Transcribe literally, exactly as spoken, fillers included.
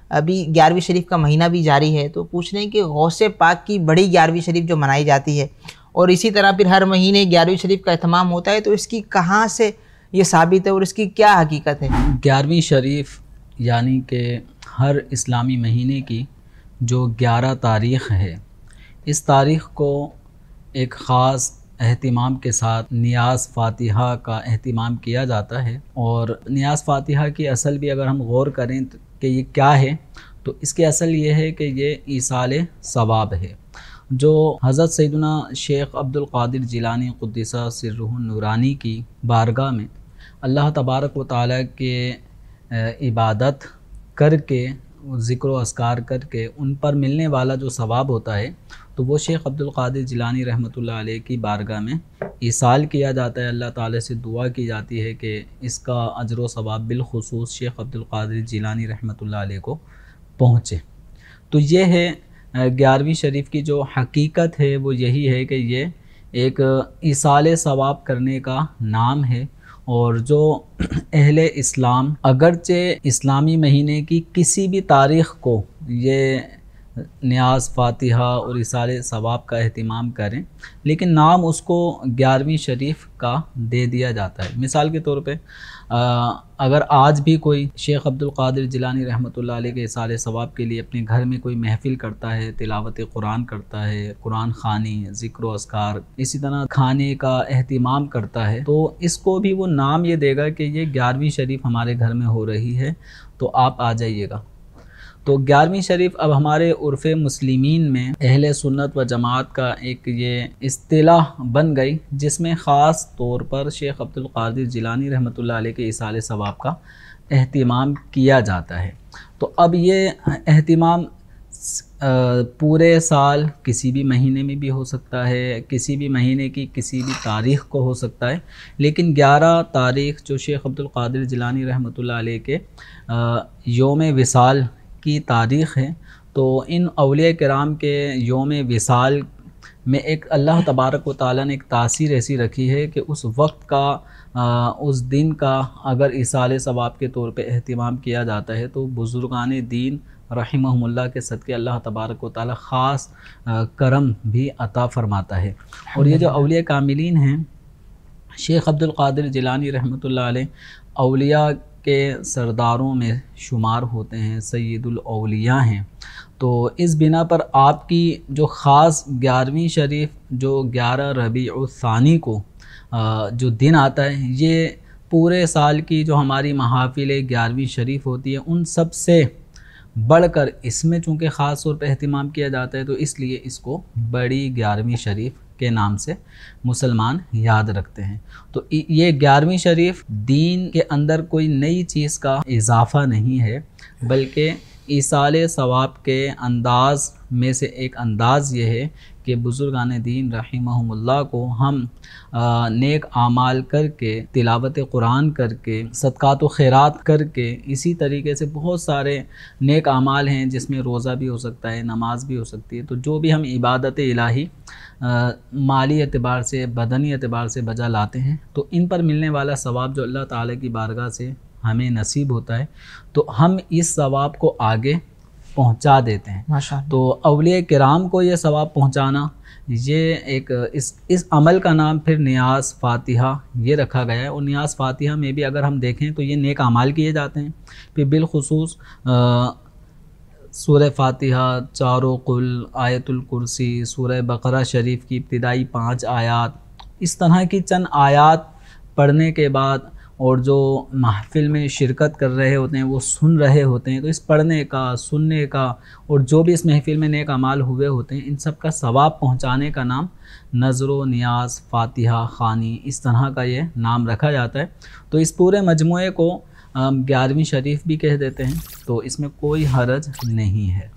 अभी ग्यारहवीं शरीफ का महीना भी जारी है, तो पूछ रहे हैं कि गौसे पाक की बड़ी ग्यारहवीं शरीफ जो मनाई जाती है और इसी तरह फिर हर महीने ग्यारहवीं शरीफ का एहतमाम होता है, तो इसकी कहाँ से ये साबित है और इसकी क्या हकीकत है? ग्यारहवीं शरीफ यानी कि हर इस्लामी महीने की जो ग्यारह तारीख़ है, इस तारीख़ को एक ख़ास एहतिमाम के साथ नियाज़ फ़ातिहा का एहतिमाम किया जाता है। और नियाज़ फ़ातिहा की असल भी अगर हम गौर करें कि ये क्या है, तो इसकी असल ये है कि ये ईसाल सवाब है, जो हज़रत सैयदना शेख अब्दुल क़ादिर जिलानी क़ुद्दिसा सिर्रुहु नूरानी की बारगाह में अल्लाह तबारक व तआला के इबादत करके, ज़िक्र व अस्कार करके उन पर मिलने वाला जो सवाब होता है, तो वो शेख अब्दुल क़ादिर जिलानी रहमतुल्लाह अलैह की बारगाह में ईसाल किया जाता है। अल्लाह ताला से दुआ की जाती है कि इसका अजर व सवाब बिलखुसूस शेख अब्दुल क़ादिर जिलानी रहमतुल्लाह अलैह को पहुँचे। तो ये है ग्यारहवीं शरीफ की जो हकीकत है, वो यही है कि ये एक ईसाल सवाब करने का नाम है। और जो अहले इस्लाम अगरचे इस्लामी महीने की किसी भी तारीख़ को ये नियाज़ फ़ातिहा और ईसाल सवाब का एहतिमाम करें, लेकिन नाम उसको ग्यारहवीं शरीफ का दे दिया जाता है। मिसाल के तौर पे अगर आज भी कोई शेख अब्दुल क़ादिर जिलानी रहमतुल्लाह अलैह के ईसाल सवाब के लिए अपने घर में कोई महफ़िल करता है, तिलावत कुरान करता है, कुरान ख़ानी, ज़िक्र व अस्कार, इसी तरह खाने का एहतिमाम करता है, तो इसको भी वो नाम ये देगा कि ये ग्यारहवीं शरीफ हमारे घर में हो रही है, तो आप आ जाइएगा। तो ग्यारहवीं शरीफ अब हमारे उर्फ़ मुस्लिमीन में अहले सुन्नत व जमात का एक ये इस्तिलाह बन गई, जिसमें ख़ास तौर पर शेख अब्दुल क़ादिर जिलानी रहमतुल्लाह अलैह के ईसाल सवाब का एहतिमाम किया जाता है। तो अब ये एहतिमाम पूरे साल किसी भी महीने में भी हो सकता है, किसी भी महीने की किसी भी तारीख़ को हो सकता है, लेकिन ग्यारह तारीख़ जो शेख अब्दुल क़ादिर जिलानी रहमतुल्लाह अलैह के योम विसाल की तारीख़ है, तो इन औलिया किराम के योम विसाल में एक अल्लाह तबारक व तआला ने एक तासीर ऐसी रखी है कि उस वक्त का आ, उस दिन का अगर ईसाल सवाब के तौर पे एहतिमाम किया जाता है, तो बुज़ुर्गान दीन रहिमहुमुल्लाह के सदक़े अल्लाह तबारक व तआला ख़ास करम भी अता फ़रमाता है। और ये जो औलिया कामिलीन हैं, शेख अब्दुल क़ादिर जिलानी रहमतुल्लाह अलैह औलिया के सरदारों में शुमार होते हैं, सैयदुल औलिया हैं। तो इस बिना पर आपकी जो ख़ास ग्यारहवीं शरीफ जो ग्यारह रबीउल सानी को जो दिन आता है, ये पूरे साल की जो हमारी महाफ़िल ग्यारहवीं शरीफ होती है, उन सब से बढ़कर इसमें चूँकि ख़ास तौर पर एहतिमाम किया जाता है, तो इसलिए इसको बड़ी ग्यारहवीं शरीफ के नाम से मुसलमान याद रखते हैं। तो ये ग्यारहवीं शरीफ दीन के अंदर कोई नई चीज़ का इजाफ़ा नहीं है, बल्कि ईसाल सवाब के अंदाज़ में से एक अंदाज़ ये है कि बुज़ुर्गान दीन रहिमहुमुल्लाह को हम आ, नेक आमाल करके, तिलावत कुरान करके, सदक़ात व खैरात करके, इसी तरीके से बहुत सारे नेक आमाल हैं जिसमें रोज़ा भी हो सकता है, नमाज भी हो सकती है। तो जो भी हम इबादत इलाही आ, माली एतबार से, बदनी एतबार से बजा लाते हैं, तो इन पर मिलने वाला सवाब जो अल्लाह ताला की बारगाह से हमें नसीब होता है, तो हम इस सवाब को आगे पहुंचा देते हैं। माशाअल्लाह। तो औलिया किराम को ये सवाब पहुंचाना, ये एक इस इस अमल का नाम फिर नियाज़ फ़ातिहा ये रखा गया है। और नियाज़ फ़ातिहा में भी अगर हम देखें तो ये नेक अमाल किए जाते हैं। फिर बिलखुसूस सूरह फ़ातिहा, चारों कुल, आयतुल कुर्सी, सूरह बकरा शरीफ की इब्तिदाई पाँच आयात, इस तरह की चंद आयात पढ़ने के बाद और जो महफ़िल में शिरकत कर रहे होते हैं वो सुन रहे होते हैं, तो इस पढ़ने का, सुनने का और जो भी इस महफ़िल में नेक अमाल हुए होते हैं, इन सब का सवाब पहुंचाने का नाम नज़र नियाज़ फ़ातिहा ख़ानी, इस तरह का ये नाम रखा जाता है। तो इस पूरे मजमूए को ग्यारहवीं शरीफ भी कह देते हैं, तो इसमें कोई हरज नहीं है।